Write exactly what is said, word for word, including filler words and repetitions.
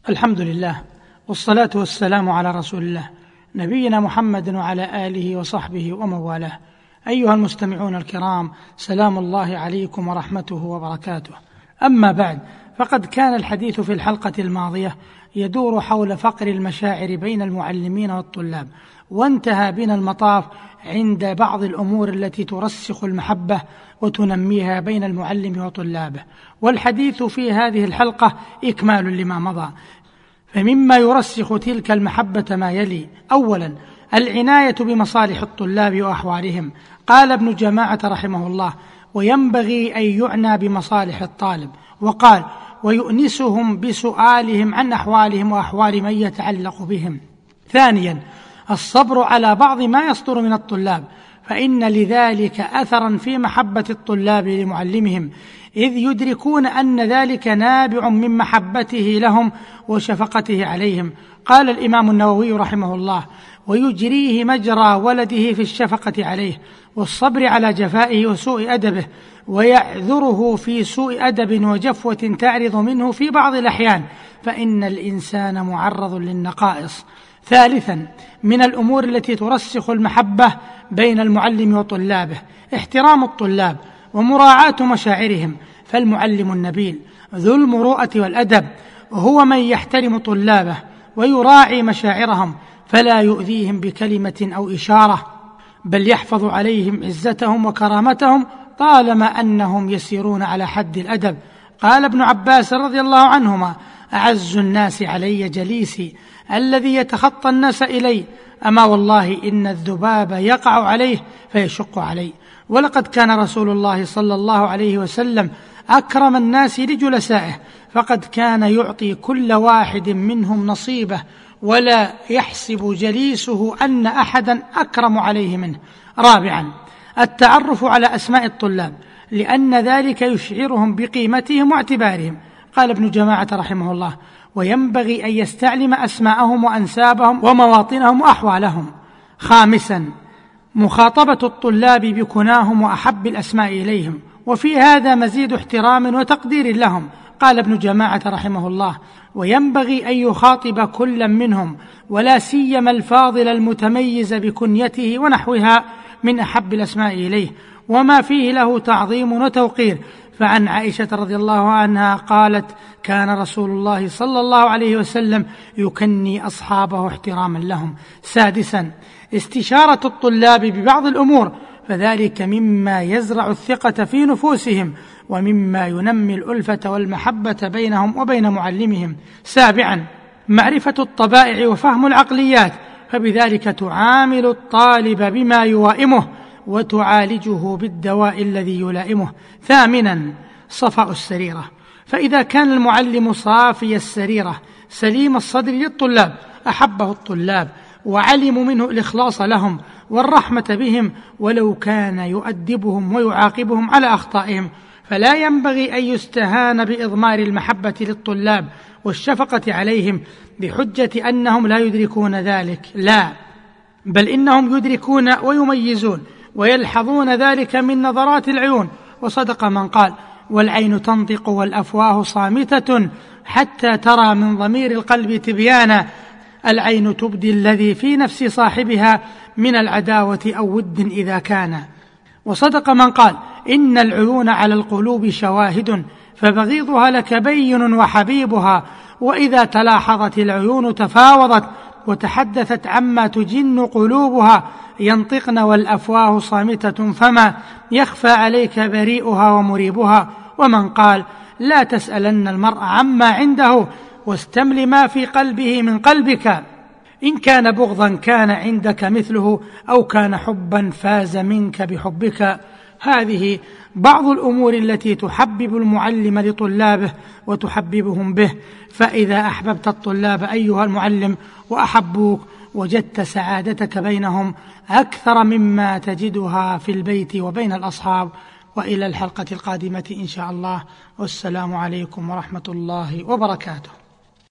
الحمد لله، والصلاة والسلام على رسول الله نبينا محمد وعلى آله وصحبه ومن والاه. أيها المستمعون الكرام، سلام الله عليكم ورحمته وبركاته. أما بعد، فقد كان الحديث في الحلقة الماضية يدور حول فقر المشاعر بين المعلمين والطلاب، وانتهى بنا المطاف عند بعض الأمور التي ترسخ المحبة وتنميها بين المعلم وطلابه، والحديث في هذه الحلقة إكمال لما مضى. فمما يرسخ تلك المحبة ما يلي: أولا، العناية بمصالح الطلاب وأحوالهم. قال ابن جماعة رحمه الله: وينبغي أن يعنى بمصالح الطالب، وقال: ويؤنسهم بسؤالهم عن أحوالهم وأحوال من يتعلق بهم. ثانيا، الصبر على بعض ما يصدر من الطلاب، فإن لذلك أثرا في محبة الطلاب لمعلمهم، إذ يدركون أن ذلك نابع من محبته لهم وشفقته عليهم. قال الإمام النووي رحمه الله: ويجريه مجرى ولده في الشفقة عليه والصبر على جفائه وسوء أدبه، ويعذره في سوء أدب وجفوة تعرض منه في بعض الأحيان، فإن الإنسان معرض للنقائص. ثالثا، من الأمور التي ترسخ المحبة بين المعلم وطلابه احترام الطلاب ومراعاة مشاعرهم، فالمعلم النبيل ذو المروءة والأدب هو من يحترم طلابه ويراعي مشاعرهم، فلا يؤذيهم بكلمة أو إشارة، بل يحفظ عليهم عزتهم وكرامتهم طالما أنهم يسيرون على حد الأدب. قال ابن عباس رضي الله عنهما: أعز الناس علي جليسي الذي يتخطى الناس إلي، أما والله إن الذباب يقع عليه فيشق عليه. ولقد كان رسول الله صلى الله عليه وسلم أكرم الناس لجلسائه، فقد كان يعطي كل واحد منهم نصيبه، ولا يحسب جليسه أن أحدا أكرم عليه منه. رابعا، التعرف على أسماء الطلاب، لأن ذلك يشعرهم بقيمتهم واعتبارهم. قال ابن جماعة رحمه الله: وينبغي أن يستعلم أسماءهم وأنسابهم ومواطنهم وأحوالهم. خامسا، مخاطبة الطلاب بكناهم وأحب الأسماء إليهم، وفي هذا مزيد احترام وتقدير لهم. قال ابن جماعة رحمه الله: وينبغي أن يخاطب كل منهم، ولا سيما الفاضل المتميز بكنيته ونحوها من أحب الأسماء إليه، وما فيه له تعظيم وتوقير. فعن عائشة رضي الله عنها قالت: كان رسول الله صلى الله عليه وسلم يكني أصحابه احتراما لهم. سادسا، استشارة الطلاب ببعض الأمور، فذلك مما يزرع الثقة في نفوسهم، ومما ينمي الألفة والمحبة بينهم وبين معلمهم. سابعا، معرفة الطبائع وفهم العقليات، فبذلك تعامل الطالب بما يوائمه وتعالجه بالدواء الذي يلائمه. ثامنا، صفاء السريرة، فإذا كان المعلم صافي السريرة سليم الصدر للطلاب أحبه الطلاب، وعلموا منه الإخلاص لهم والرحمة بهم، ولو كان يؤدبهم ويعاقبهم على أخطائهم. فلا ينبغي أن يستهان بإضمار المحبة للطلاب والشفقة عليهم بحجة أنهم لا يدركون ذلك، لا، بل إنهم يدركون ويميزون ويلحظون ذلك من نظرات العيون. وصدق من قال: والعين تنطق والأفواه صامتة حتى ترى من ضمير القلب تبيانا. العين تبدي الذي في نفس صاحبها من العداوة أو ود إذا كان. وصدق من قال: إن العيون على القلوب شواهد، فبغيضها لك بين وحبيبها، وإذا تلاحظت العيون تفاوضت وتحدثت عما تجن قلوبها. ينطقن والأفواه صامتة، فما يخفى عليك بريئها ومريبها. ومن قال: لا تسألن المرء عما عنده واستمل ما في قلبه من قلبك، إن كان بغضا كان عندك مثله، أو كان حبا فاز منك بحبك. هذه بعض الأمور التي تحبب المعلم لطلابه وتحببهم به. فإذا أحببت الطلاب أيها المعلم وأحبوك، وجدت سعادتك بينهم أكثر مما تجدها في البيت وبين الأصحاب. وإلى الحلقة القادمة إن شاء الله، والسلام عليكم ورحمة الله وبركاته.